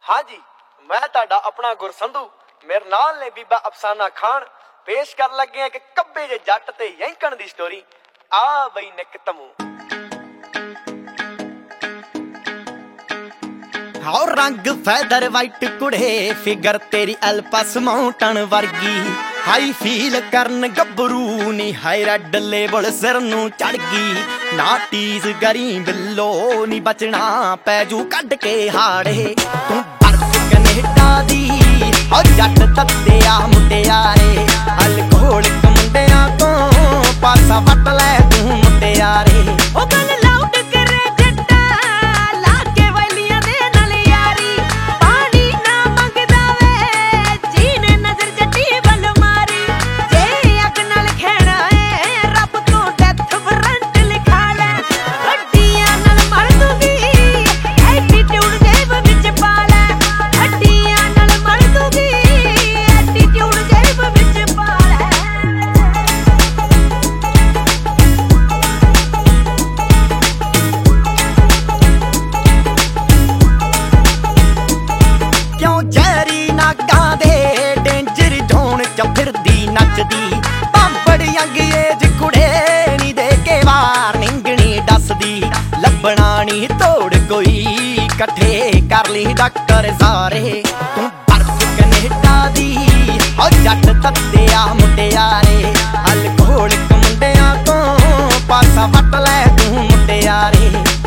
हाँ जी, मैं तुहाडा अपना गुरसंधू मेरे नाल ने बीबा अफसाना खान पेश कर लगे हैं कि कब्बे जे जट ते यंकण दी स्टोरी। आ बई निक तमू हाओ रंग फैदर वाइट कुड़े फिगर तेरी एल्पस माउंटन वर्गी हाई फील करन गबरू नी हाई रेड लेबल सिर नू चढ़ गई ना टीज गरी बिल्लो नी बचना पैजू कड के हाड़े तू बर्फ कनेडा दी और जट तत्तेया मुटियारे अल्कोहलिक मुंडिया तो पासा वट लै तू मुटियारे ओ गल लाउड करे जट्टा लाके वैलियां दे नाल यारी पानी ना मंगदा वे जीने नजर जट्टी बल मारी जे अग नाल खेना है रब तो डेथ वारंट लिखा ले हड्डियां नाल मर दूंगी एटीट्यूड जेब विच पा ले हड्डियां नाल मर दूंगी एटीट्यूड जेब विच पा ले क्यों जहरी नागा दे डेंजर जोन च फिरदी नचदी पापड़ यंग एज कुड़े नी दे के वार्निंग नी दसदी लभना नी तोड़ कोई कट्ठे कर ली डॉक्टर सारे तू बर्फ कनेडा दी और जट तत्तेया मुटियारे अल्कोहलिक मुंडिया तो पासा वट लै तू मुटियारे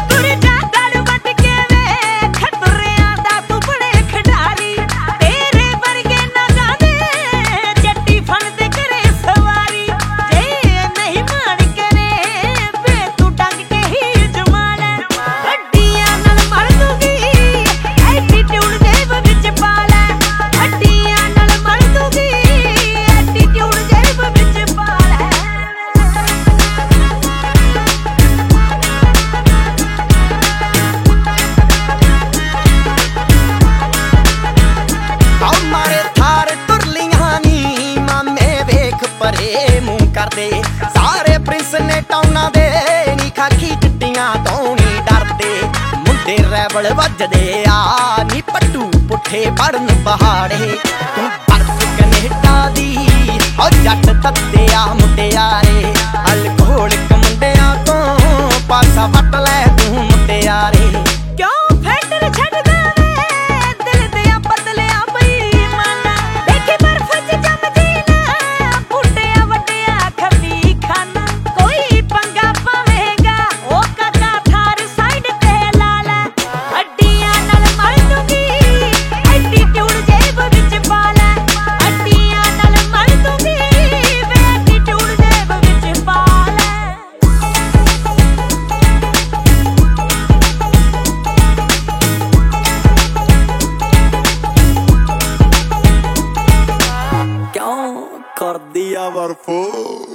सारे प्रिंस ने टाउना दे नी खाकी चिट्टियां तो नी डरदे मुंडे रैबल वजदे आ नी पट्टू पुट्ठे पड़न पहाड़े तू बर्फ कनेडा दी और जट तत्तेया मुटियारे अल्कोहलिक मुंडिया तो पासा वट लै तू मुटियारे क्यों फैक्टर छड़ दे दिल दे बदलिया बेईमाना देखे बर्फ च जम कर दिया बर्फो।